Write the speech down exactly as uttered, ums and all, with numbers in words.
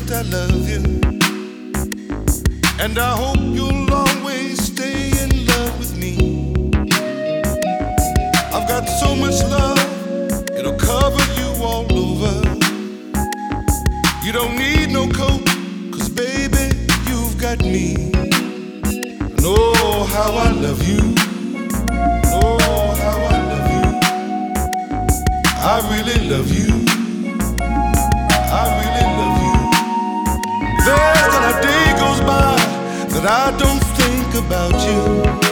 that I love you, and I hope you'll always stay in love with me. I've got so much love, it'll cover you all over. You don't need no coat, 'cause baby, you've got me. And oh, how I love you. Oh, how I love you. I really love you. I really love you. There's not a day goes by that I don't think about you.